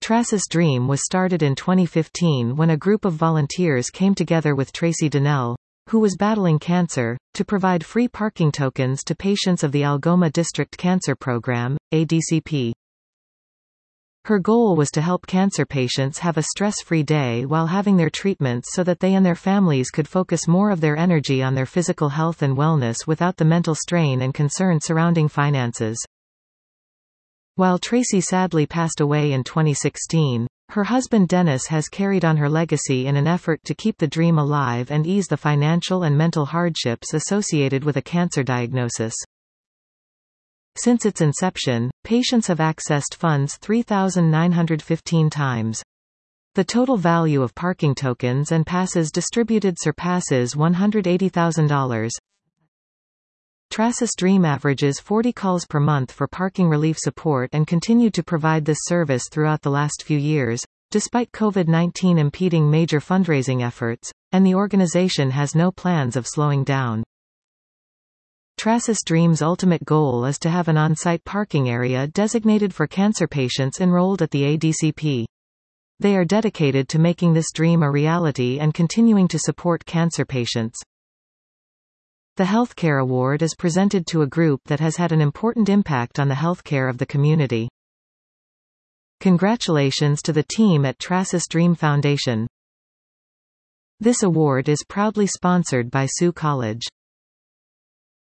Tracis Dream was started in 2015 when a group of volunteers came together with Tracy Donnell, who was battling cancer, to provide free parking tokens to patients of the Algoma District Cancer Program, ADCP. Her goal was to help cancer patients have a stress-free day while having their treatments so that they and their families could focus more of their energy on their physical health and wellness without the mental strain and concern surrounding finances. While Tracy sadly passed away in 2016, her husband Dennis has carried on her legacy in an effort to keep the dream alive and ease the financial and mental hardships associated with a cancer diagnosis. Since its inception, patients have accessed funds 3,915 times. The total value of parking tokens and passes distributed surpasses $180,000. Tracis Dream averages 40 calls per month for parking relief support and continued to provide this service throughout the last few years, despite COVID-19 impeding major fundraising efforts, and the organization has no plans of slowing down. Tracis Dream's ultimate goal is to have an on-site parking area designated for cancer patients enrolled at the ADCP. They are dedicated to making this dream a reality and continuing to support cancer patients. The Healthcare Award is presented to a group that has had an important impact on the healthcare of the community. Congratulations to the team at Tracis Dream Foundation. This award is proudly sponsored by Sioux College.